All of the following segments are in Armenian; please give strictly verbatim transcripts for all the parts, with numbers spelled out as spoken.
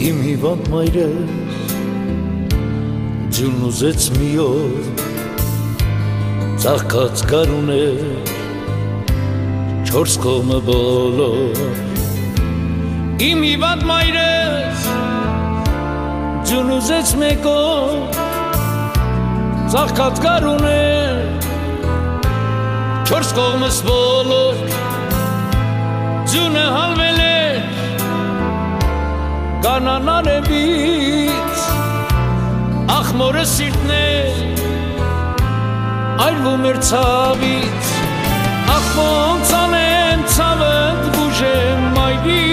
Իմ հիվանդ մայրս ջուն ուզեց մի օր ծաղկած գարուներ չորս կողմը բոլոր Իմ հիվանդ մայրս ջուն ուզեց մեկ օր ծաղկած գարուներ չորս կողմս բոլոր ջունը հալվել էր Կանան արևից ախմորը սիրտն է այրվում էր ցավից ախ ոնց անեմ ցավդ բուժեմ մայրի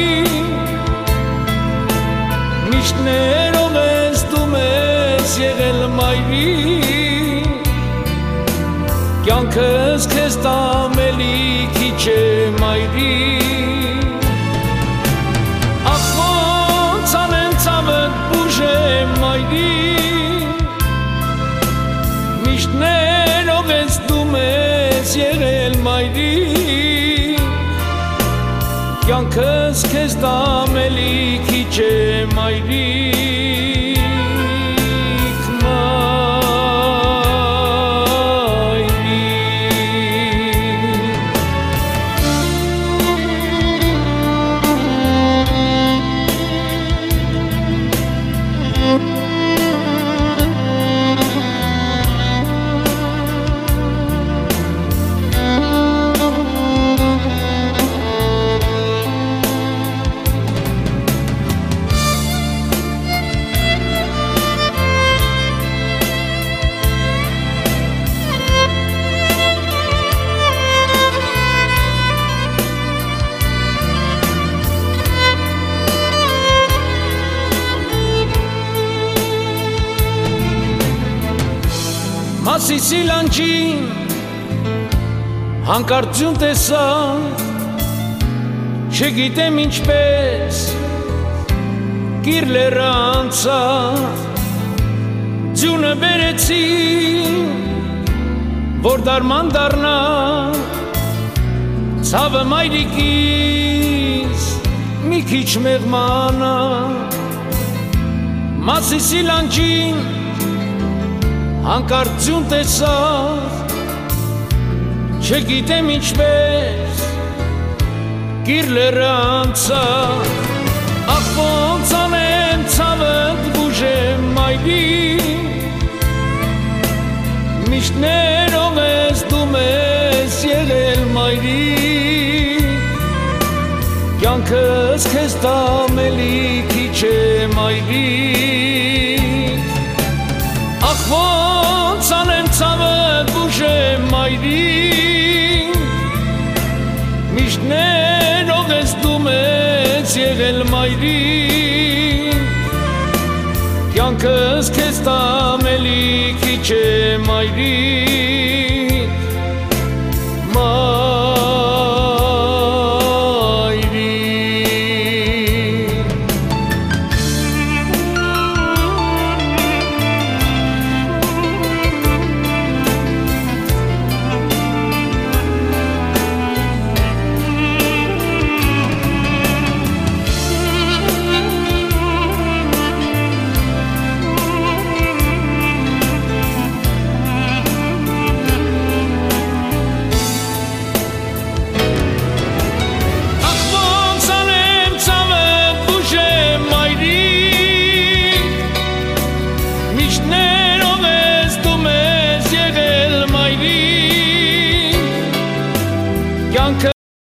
միշտ ներով ես դու մեզ եղել մայրի կյանքս քեզ տամ էլի քիչ է մայրի Միշտ ներով ես դու մեզ եղել մայրի Կյանքս քեզ տամ էլի քիչ է մայրիկ Մասիսի լանջին հանկարծ ջուն տեսա չգիտեմ ինչպես կիրլերը անցա ջունը բերեցի որ դարման դառնա ցավը մայրիկիս մի քիչ մեղմանա Մասիսի լանջին Հանկարծ ջուն տեսա չգիտեմ ինչպես կիրլերը անցա ախ ոնց անեմ ցավդ բուժեմ մայրի միշտ ներով ես դու մեզ եղել մայրի կյանքս քեզ տամ էլի քիչ է մայրի Ախ ոնց անեմ ցավդ բուժեմ մայրի Միշտ ներով ես դու մեզ եղել մայրի Կյանքս քեզ տամ էլի քիչ է մայրի